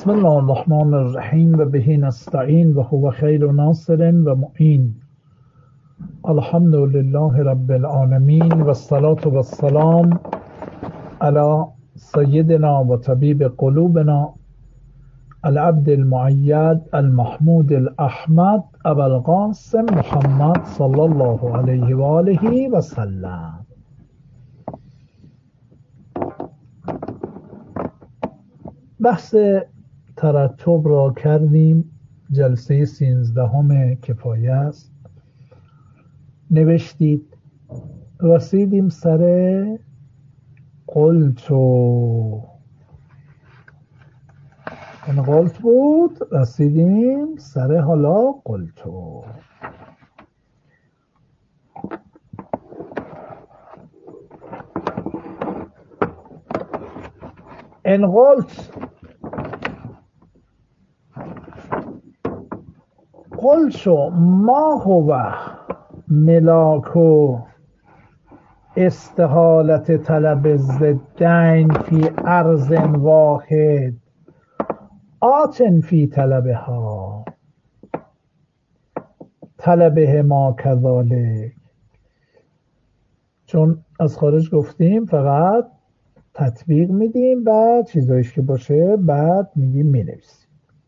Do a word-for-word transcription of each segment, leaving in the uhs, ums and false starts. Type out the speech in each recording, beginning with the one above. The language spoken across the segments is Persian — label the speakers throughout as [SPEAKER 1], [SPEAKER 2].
[SPEAKER 1] بسم الله الرحمن الرحیم و به نستعین و هو خیر ناصر و معین. الحمد لله رب العالمین و الصلاة و السلام علی سیدنا و طبیب قلوبنا العبد المؤید المحمود الاحمد ابوالقاسم محمد صلی الله علیه و آله و سلم. بحث ترتب را کردیم، جلسه سیزدهم کفایه است. نوشتید رسیدیم سر قلتو، این قلت بود، رسیدیم سر حالا قلتو. این قلت قلتو ما هو ملاک استحالت طلب ضدین فی ارض واحد آتن فی طلبها طلبه ما کذالک. چون از خارج گفتیم فقط تطبیق میدیم، بعد چیزایش که باشه بعد میگیم مینویسیم.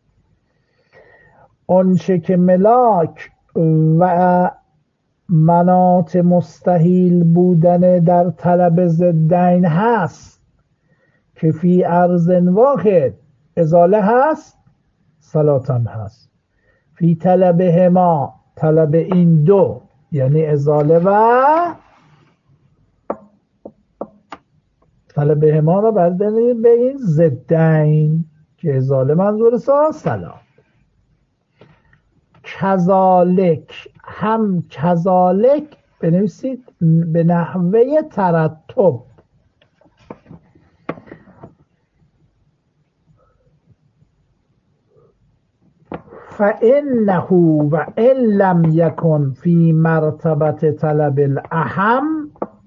[SPEAKER 1] آنچه که ملاک و مناط مستحیل بودن در طلب ضدین هست که فی ارض واحد ازاله هست، صلاتم هست، فی طلبه ما طلب این دو یعنی ازاله و طلبه ما را برداریم به این ضدین که ازاله منظور سا سلام. کذالک هم کذالک بنویسید به نحوه ترتب. فإنه و ان لم یکن فی مرتبه طلب الاهم،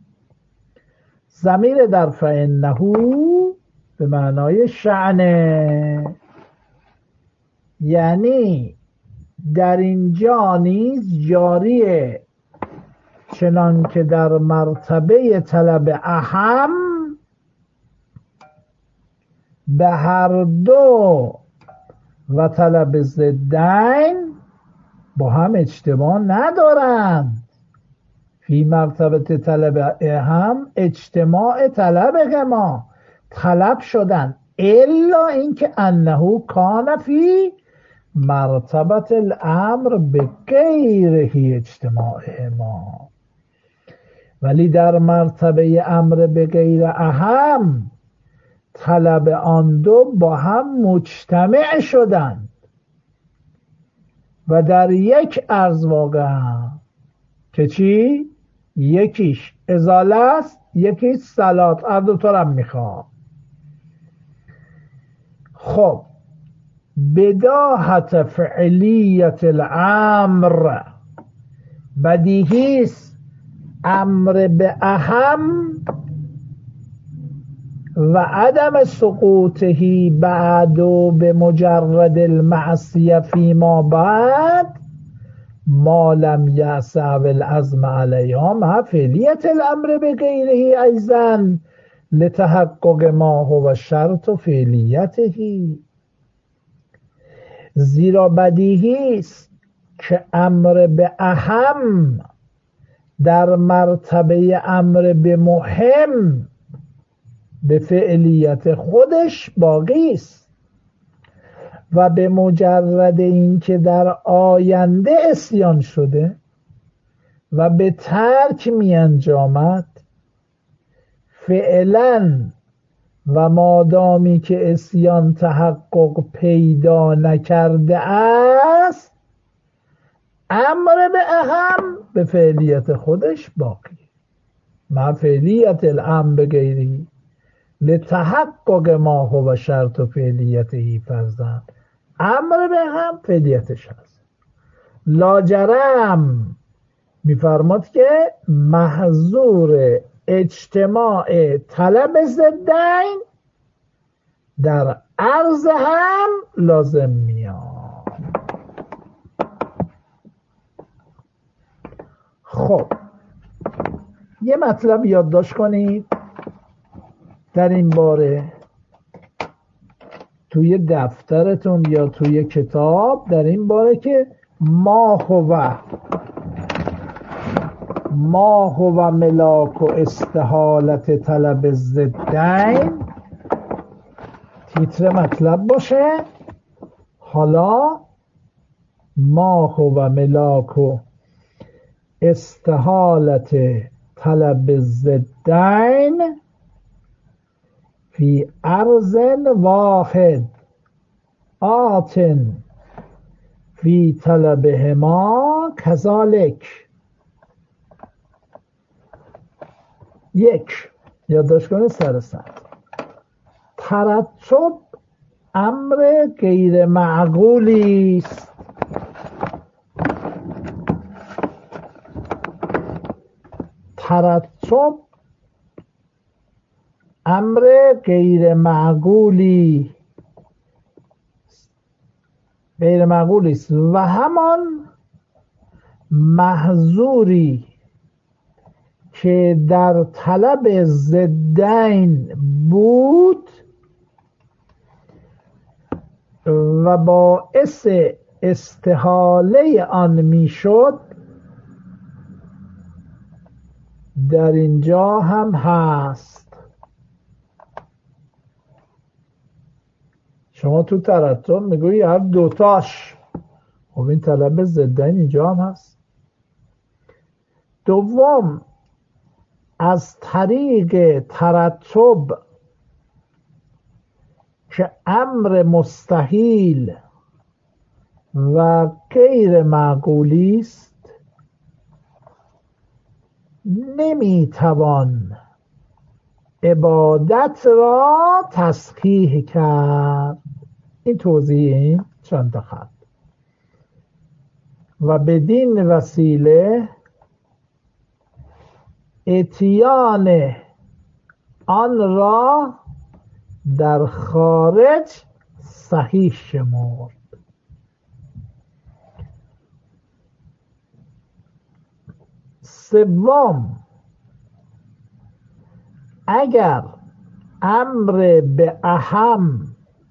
[SPEAKER 1] ضمیر در فإنه به معنای شأنه، یعنی در اینجا نیز جاریه چنان که در مرتبه طلب اهم به هر دو و طلب ضدین با هم اجتماع ندارند. فی مرتبه طلب اهم اجتماع طلب ما طلب شدن، الا اینکه انه کان فی مرتبت الامر به غیره اجتماع ما، ولی در مرتبه امر به غیر اهم طلب آن دو با هم مجتمع شدند و در یک عرض واقع که چی؟ یکیش ازاله است، یکیش صلات، هر دو تا هم میخواد. خب بداهت فعلیت الامر، بدیهیست امر به اهم و عدم سقوطهی بعد و به مجرد المعصیه فیما بعد ما لم یعصب العزم علیها مع فعلیت الامر به غیره ایضا لتحقق ما هو شرط فعلیتهی. زیرا بدیهی است که امر به اهم در مرتبه امر به مهم به فعلیت خودش باقی است و به مجرد اینکه در آینده عصیان شده و به ترک می انجامد فعلا و مادامی که عصیان تحقق پیدا نکرده است امر به اهم به فعلیت خودش باقی مع فعلیت الامر به غیری لتحقق ما هو شرط و فعلیته فرضاً امر به هم فعلیتش هست. لاجرم میفرماد که محظور اجتماع طلب ضدین در عرض هم لازم میاد. خب یه مطلب یادداشت کنید در این باره توی دفترتون یا توی کتاب، در این باره که ما هو ما هو ملاک و استحالت طلب ضدین تیتر مطلب باشه. حالا ما هو ملاک و استحالت طلب ضدین فی عرض واحد آتن فی طلبهما کذالک. یک، یادداشت کنید سر سر. ترتب امر غیر معقولی است. ترتب امر غیر معقولی غیر معقولی است و همان محظوری که در طلب ضدین بود و باعث استحاله آن میشد در اینجا هم هست. شما تو ترتب میگویی هر دوتاش، خب این طلب ضدین اینجا هم هست. دوم، از طریق ترتب که امر مستحیل و غیر معقولی است نمیتوان عبادت را تصحیح کرد. این توضیح این چند تا خط. و بدین وسیله اتیان آن را در خارج صحیح شمرد. سوم، اگر امر به اهم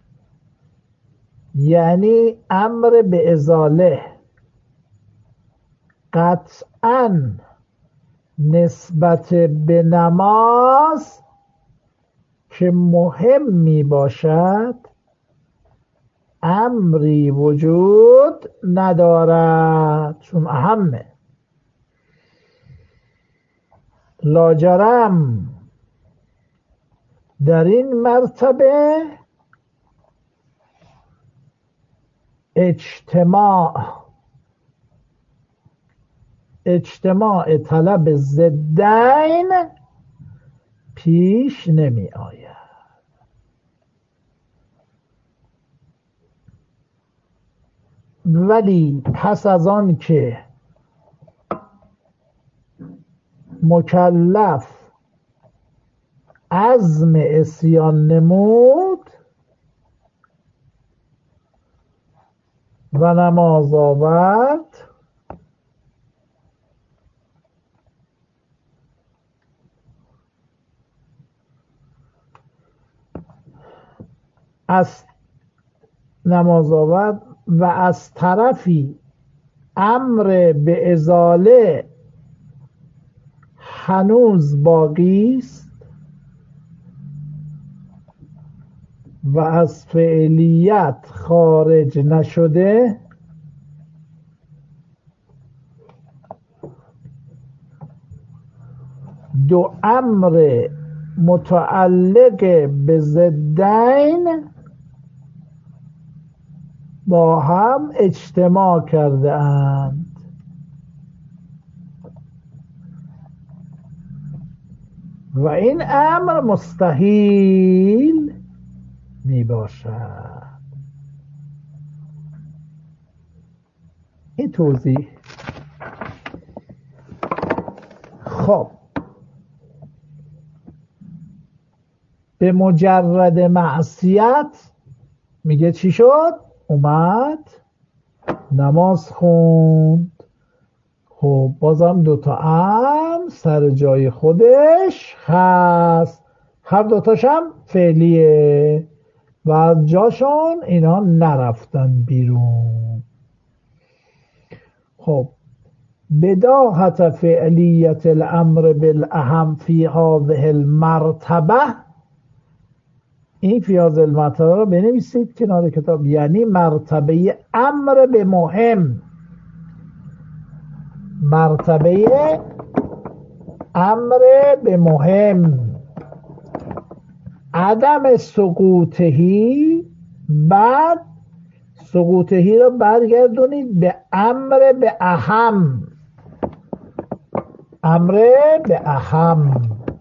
[SPEAKER 1] یعنی امر به ازاله قطعاً نسبت به نماز که مهم می باشد امری وجود ندارد، چون اهمه. لاجرم در این مرتبه اجتماع اجتماع طلب ضدین پیش نمی آید. ولی پس از آن که مکلف عزم عصیان نمود و نماز آورد، از نماز آورد و از طرفی امر به ازاله هنوز باقی است و از فعلیت خارج نشده، دو امر متعلق به ضدین با هم اجتماع کرده اند. و این امر مستحیل می باشد. این توضیح. خب به مجرد معصیت میگه چی شد؟ اومد نماز خوند. خب بازم دوتا امر سر جای خودش هست، هر دوتاش هم فعلیه و از جاشون اینا نرفتن بیرون. خب بداهت فعلیت الامر بالاهم فی هذه المرتبه، این فی هذه المرتبه رو بنویسید کنار کتاب، یعنی مرتبه امر به مهم، مرتبه امر به مهم، عدم سقوطهی، بعد سقوطهی رو برگردونید به امر به اهم، امر به اهم،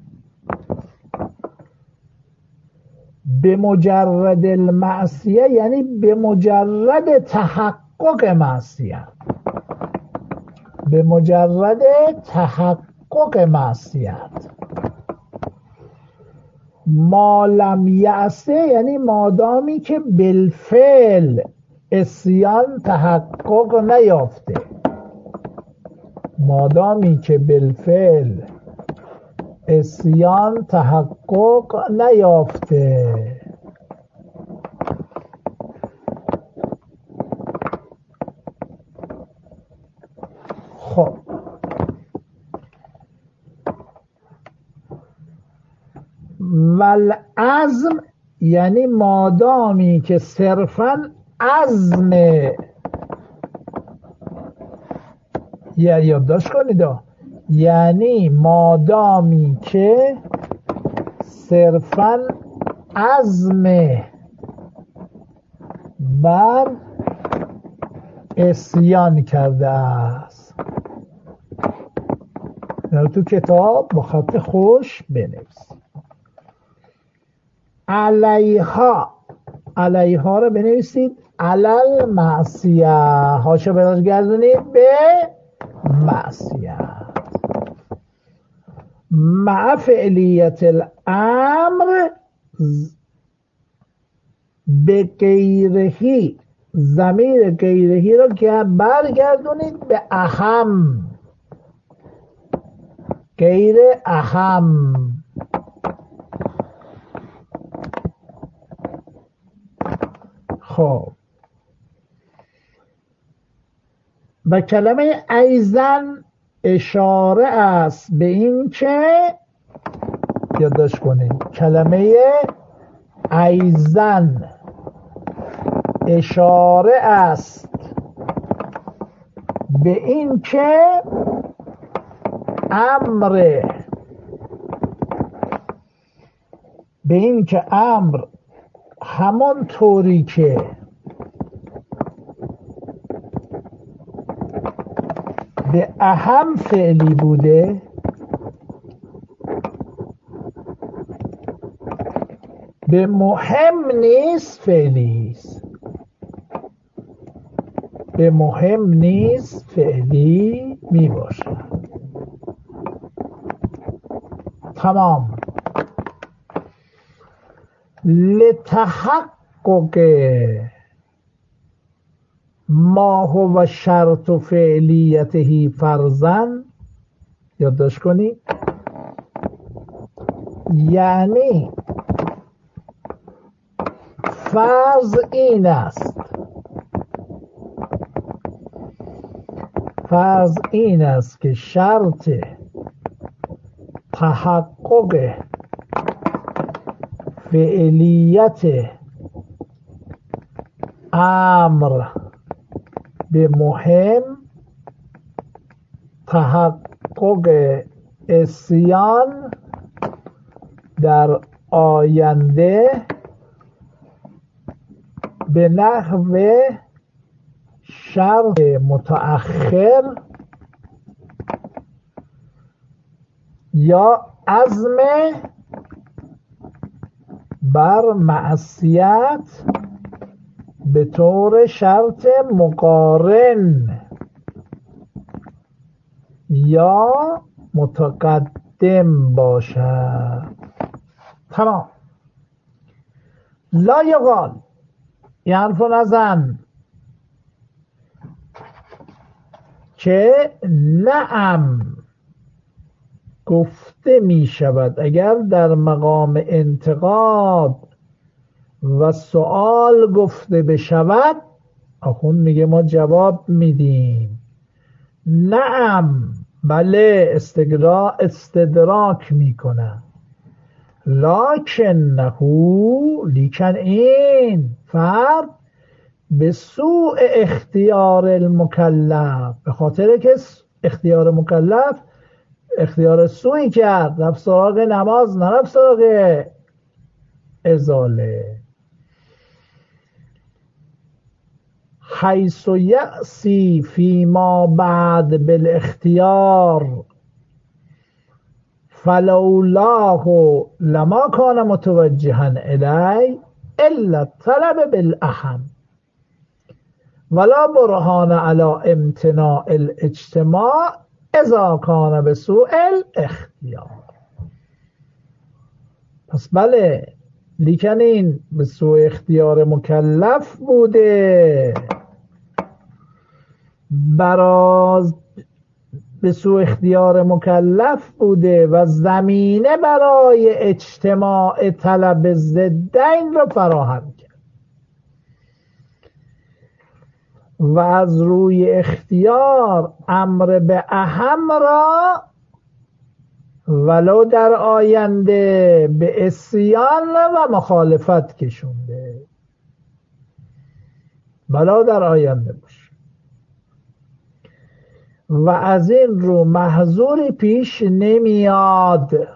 [SPEAKER 1] به مجرد المعصیه یعنی به مجرد تحقق معصیت، به مجرد تحقق معصیت. ما لم یعصه یعنی مادامی که بالفعل عصیان تحقق نیافته، مادامی که بالفعل عصیان تحقق نیافته. خب والعزم یعنی مادامی که صرفاً عزم، یا یادداشت کنید، یعنی مادامی که صرفاً عزم بر عصیان کرده است. تو کتاب با خط خوش بنویس. علیها، علیها رو بنویسید علل معصیه، هاشو برگردونید به معصیت. مع فعلیت الامر به غیرهی، ضمیر غیرهی رو که برگردونید به اهم، غیر اهم. خب و کلمه ایزن اشاره است به این که، یادداشت کنید، کلمه ایزن اشاره است به این که امر، به این که امر همان طوری که به اهم فعلی بوده به مهم نیست فعلی است، به مهم نیست فعلی می باشد. تمام. لتحقق ما هو شرط فعلیته فرضاً، یادداشت کنید، یعنی فرض این است، فرض این است که شرط تحقق فعلیت امر به مهم تحقق عصیان در آینده به نحو شرط متأخر یا عزم بر معصیت به طور شرط مقارن یا متقدم باشد. تمام. لا یقال این حرف رو نزن که نعم گفته می شود اگر در مقام انتقاد و سوال گفته بشود، آخوند میگه ما جواب میدیم نعم، بله، استدراک استدراک میکنه، لکنه، لیکن این فرد به سوء اختیار المکلف، به خاطر که اختیار مکلف اختیار سوئی کرد، رفت سراغ نماز، نرفت سراغ ازاله. حیث یأسی فیما بعد بالاختیار فلولاه لما کان متوجها الی الا طلب بالاهم ولا برهان علی امتناع الاجتماع اذا کان بسوء الاختیار. پس بله، لیکن این به سوء اختیار مکلف بوده، براز به سوء اختیار مکلف بوده و زمینه برای اجتماع طلب ضدین را فراهم کرد و از روی اختیار امر به اهم را ولو در آینده به عصیان و مخالفت کشونده، ولو در آینده باشه، و از این رو محظوری پیش نمیاد.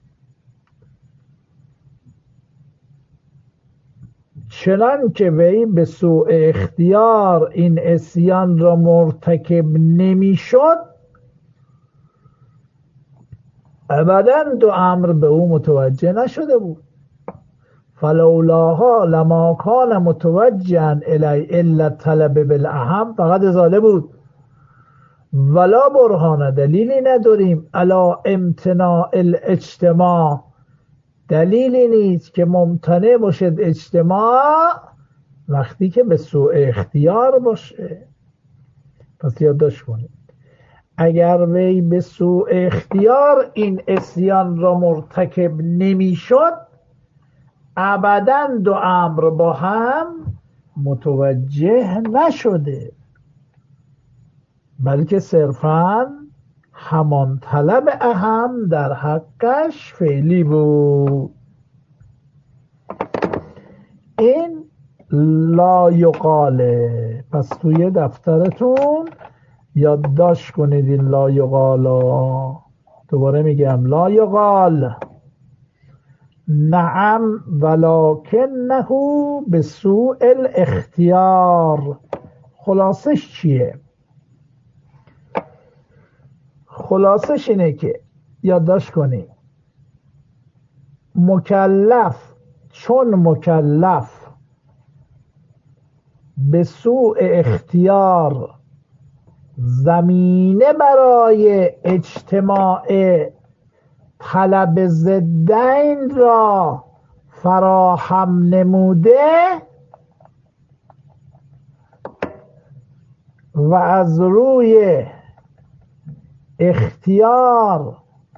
[SPEAKER 1] چنان که وی به سوء اختیار این عصیان را مرتکب نمیشد، ابدا دو امر به او متوجه نشده بود. فلولاها لما کان متوجها الی الا طلب بالاهم، فقط ازاله بود. ولا برهانه، دلیلی نداریم، الا امتناع الاجتماع، دلیلی نیست که ممتنع باشد اجتماع وقتی که به سوء اختیار باشه. پس یادداشت کنید اگر وی به سوء اختیار این عصیان را مرتکب نمی شد، ابدا دو امر با هم متوجه نشده، بلکه صرفاً همان طلب اهم در حقش فعلی بود. این لا یقاله. پس توی دفترتون یادداشت کنید این لا یقالا. دوباره میگم لا یقال نعم ولکنه به سوء الاختیار. خلاصش چیه؟ خلاصش اینه که یادداشت کنید مکلف چون مکلف به سوء اختیار زمینه برای اجتماع طلب ضدین را فراهم نموده و از روی اختیار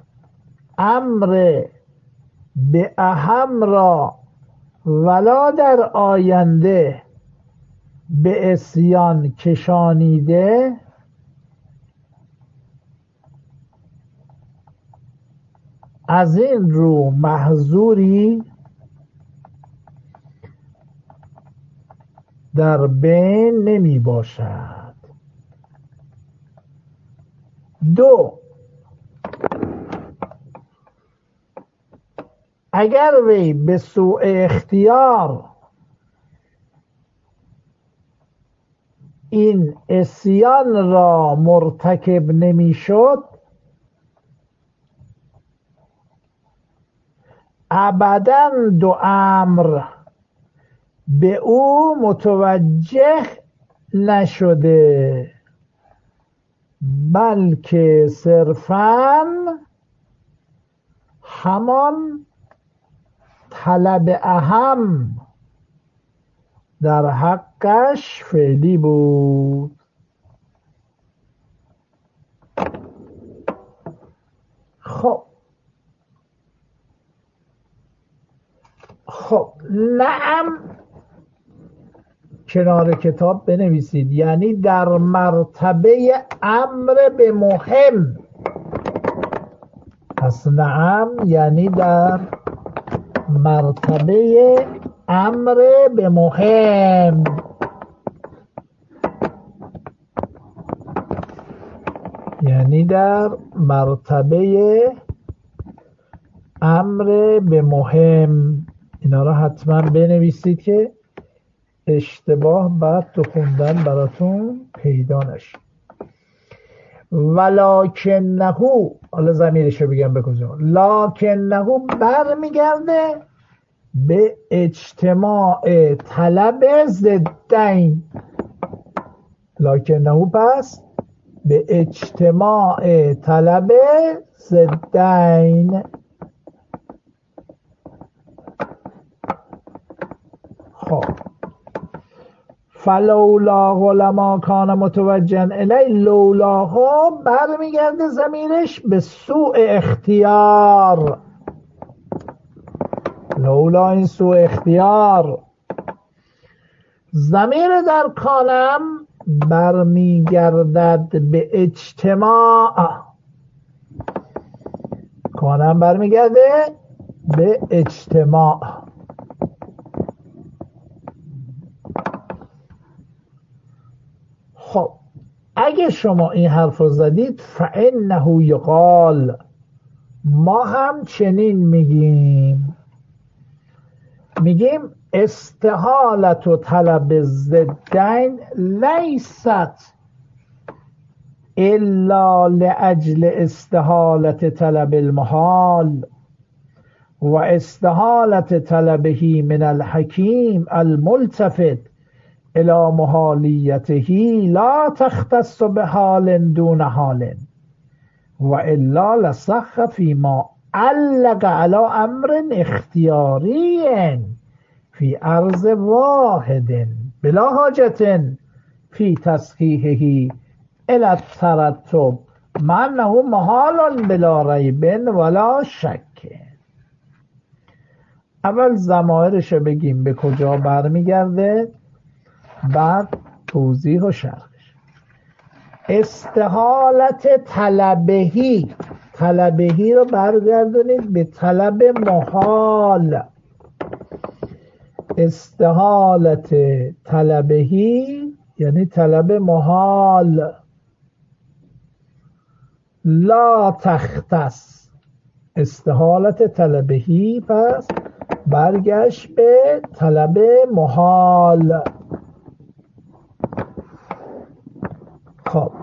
[SPEAKER 1] امر به اهم را ولا در آینده به عصیان کشانیده، از این رو محظوری در بین نمی باشد. دو، اگر وی به سوء اختیار این عصیان را مرتکب نمی شد، ابدا دو امر به او متوجه نشده، بلکه صرفاً همان طلب اهم در حقش فعلی بود. خب خب نعم کنار کتاب بنویسید، یعنی در مرتبه امر به مهم. پس نعم یعنی در مرتبه امر به مهم. یعنی در مرتبه امر به مهم. اینا را حتما بنویسید که اشتباه بعد تو خوندن براتون پیدا نشه. ولکنه، حالا ضمیرش رو بگم به کجا، لکنه برمیگرده به اجتماع طلب ضدین. لکنه پس به اجتماع طلب ضدین. خب فلولا لما کان متوجها الی، لولاها برمیگرده ضمیرش به سوء اختیار. لولا این سوء اختیار. ضمیر در کانم برمیگردد به اجتماع. کانم برمیگرده به اجتماع. خب اگه شما این حرف رو زدید فانه یقال، ما هم چنین میگیم میگیم استحالت و طلب ضدین لیست الا لاجل استحالت طلب المحال و استحالت طلبه من الحکیم الملتفت الى محالیته لا تختص بحال دون حال و الا لصح فيما علق على امر اختیاری فی عرض واحد بلا حاجة فی تصحیحه الى الترتب مع انه محال بلا ریب ولا شک. اول ضمایرش بگیم به کجا برمیگرده، بعد توضیح و شرحش. استحالت طلبهی، طلبهی رو برگردونید به طلب محال. استحالت طلبهی یعنی طلب محال. لا تختص، استحالت طلبهی پس برگشت به طلب محال. خب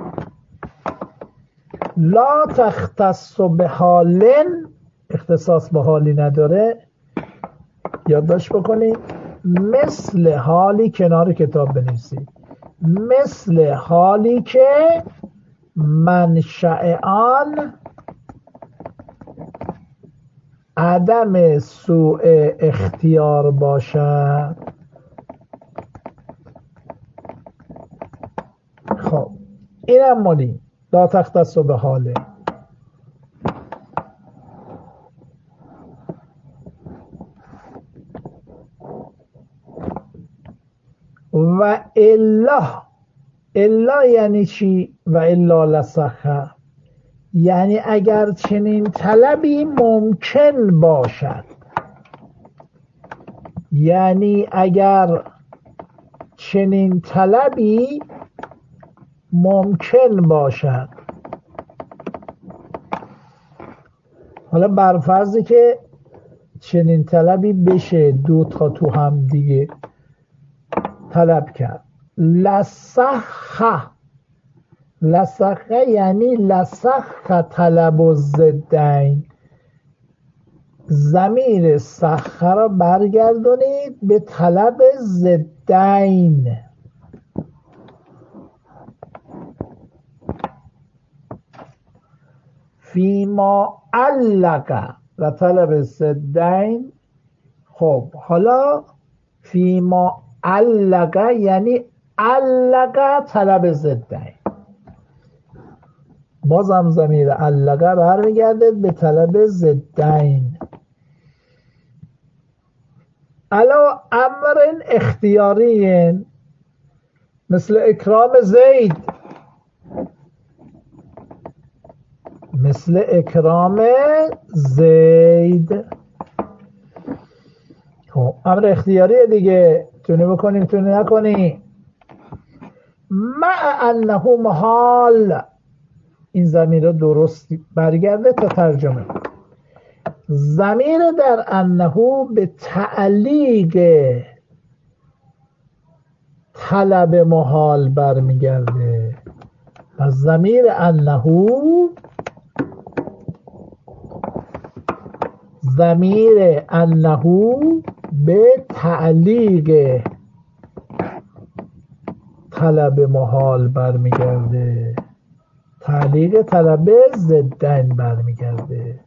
[SPEAKER 1] لا تختص به حال، اختصاص به حالی نداره، یادداشت بکنید. مثل حالی کنار کتاب بنویسید، مثل حالی که منشأ آن عدم سوء اختیار باشد. خب اینم مالی لا تختص به حاله. و الا، الا یعنی چی؟ و الا لصح، یعنی اگر چنین طلبی ممکن باشد، یعنی اگر چنین طلبی ممکن باشد. حالا برفرضی که چنین طلبی بشه دو تا تو هم دیگه طلب کرد. لصح، لصح یعنی لصح طلب الضدین. ضمیر صح را برگردونید به طلب ضدین. فیما علق و طلب ضدین. خب حالا فیما علقه یعنی علقه طلب ضدین، بازم ضمیر علقه برمیگرده به طلب ضدین. علا امر اختیاری مثل اکرام زید، مثل اکرام زید. خب امر اختیاری دیگه، تونی بکنیم تونی نکنی. مع انه محال، این ضمیر درست برگرده تا ترجمه. ضمیر در انه به تعلیق طلب محال برمیگرده. پس ضمیر انه ضمیر انه به تعلیق طلب محال برمیگرده، تعلیق طلب ضدین برمیگرده.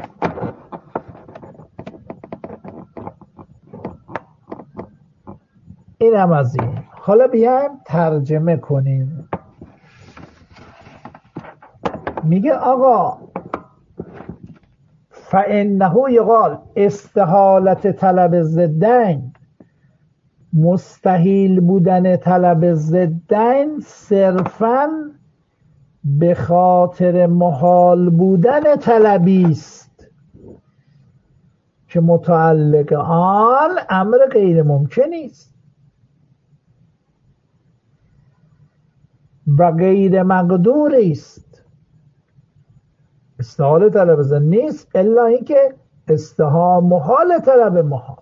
[SPEAKER 1] این هم از این. حالا بیایم ترجمه کنیم. میگه آقا فانه یقال استحالت طلب ضدین، مستحیل بودن طلب ضدین صرفاً به خاطر محال بودن طلبی است که متعلق آن امر غیر ممکنی است و غیر مقدوری است. استحال طلب ضد نیست الا اینکه استحال محال طلب محال،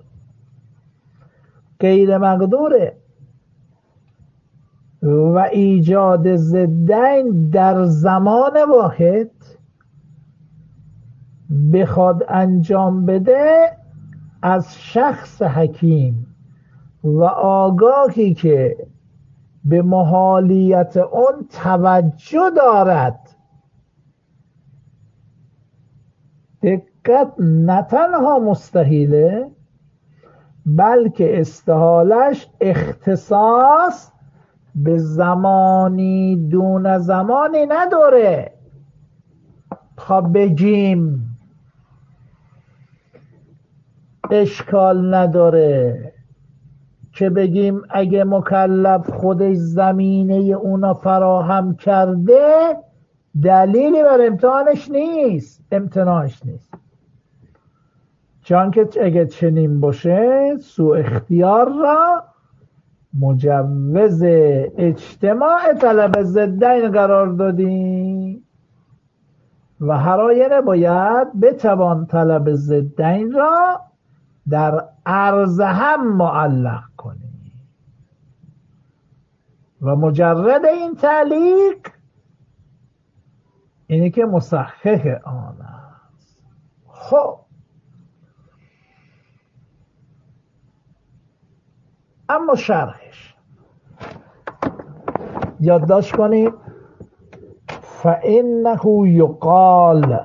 [SPEAKER 1] غیر مقدوره. و ایجاد ضدین در زمان واحد بخواد انجام بده از شخص حکیم و آگاهی که به محالیت اون توجه دارد. دقت، نه تنها مستحیله بلکه استحالش اختصاص به زمانی دون زمانی نداره تا بگیم اشکال نداره، که بگیم اگه مکلف خودش زمینه اونا فراهم کرده دلیلی بر امتحانش نیست، امتناعش نیست. چون که اگه چنین باشه سوء اختیار را مجوز اجتماع طلب ضدین قرار دادیم و هر آینه باید بتوان طلب ضدین را در عرض هم معلق کنیم و مجرد این تعلیق اینی که مصحح آن است. خب اما شرحش یادداشت کنید. فانه یقال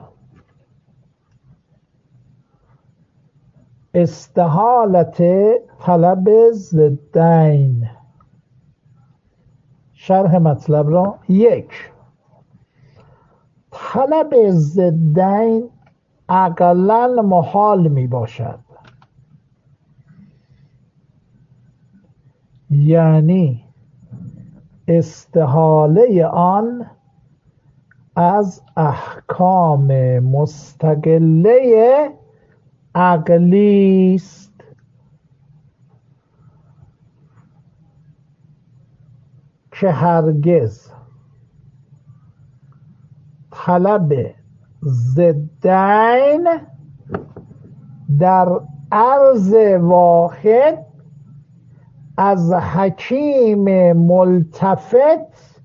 [SPEAKER 1] استحالت طلب ضدین. شرح مطلب را. یک، طلب ضدین اقلا محال می باشد، یعنی استحاله آن از احکام مستقله عقلی است که هرگز طلب ضدین در عرض واحد از حکیم ملتفت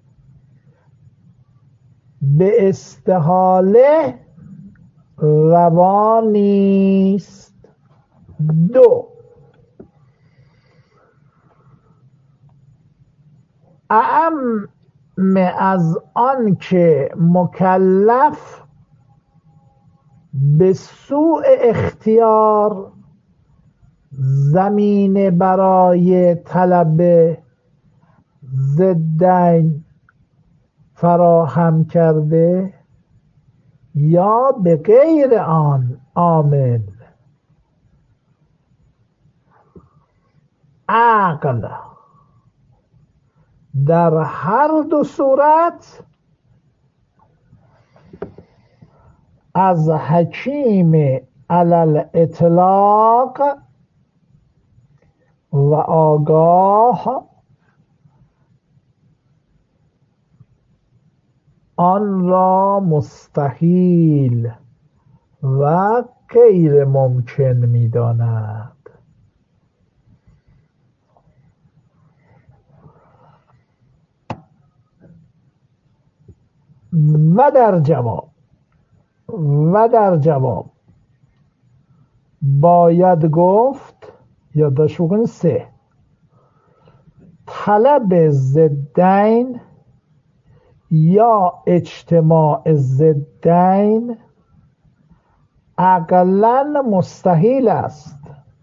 [SPEAKER 1] به استحاله روا نیست. دو، اعم از آن که مکلف به سوء اختیار زمینه برای طلب ضدین فراهم کرده یا به غیر آن عامل. عقل در هر دو صورت از حکیم علی الاطلاق و آگاه آن را مستحیل و غیر ممکن می داند. و در جواب و در جواب باید گفت یادداشت بکنید سه طلب ضدین یا اجتماع ضدین عقلاً مستحیل است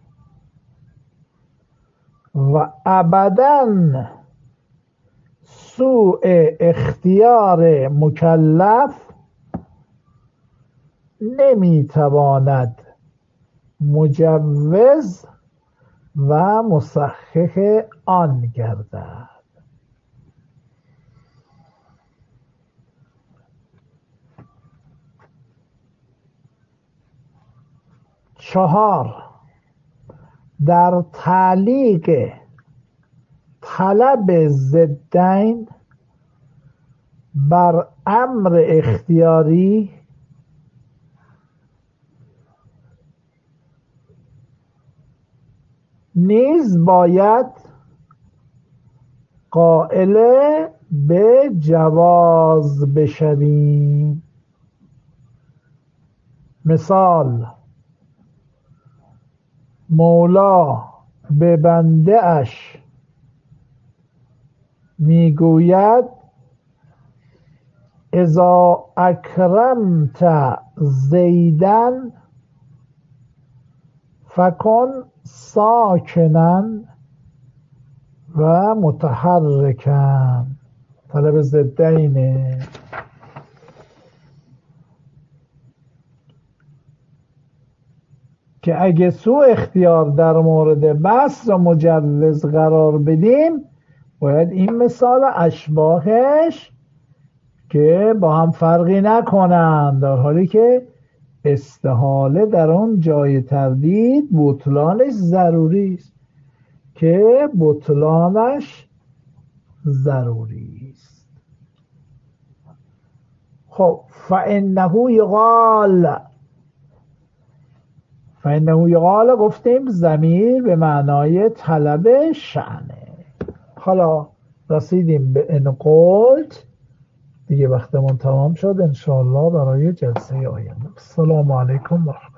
[SPEAKER 1] و ابداً سوء اختیار مکلف نمیتواند مجوز و مصحح آن گردد. چهار در تعلیق طلب ضدین بر امر اختیاری نیز باید قائل به جواز بشویم. مثال مولا به بنده اش میگوید اذا اکرمت زیدن فکن ساکنن و متحرکن. طلب ضدینه. که اگه سوء اختیار در مورد بس را مجوز قرار بدیم باید این مثال اشباهش که با هم فرقی نکنند، در حالی که استحاله در اون جای تردید بطلانش ضروری است که بطلانش ضروری است. خب فانه یقال فانه یقال گفتیم ضمیر به معنای طلب شأنه. حالا رسیدیم به ان قلت دیگه، وقتمون تمام شد. انشاءالله برای جلسه آینده. السلام علیکم و رحمت الله.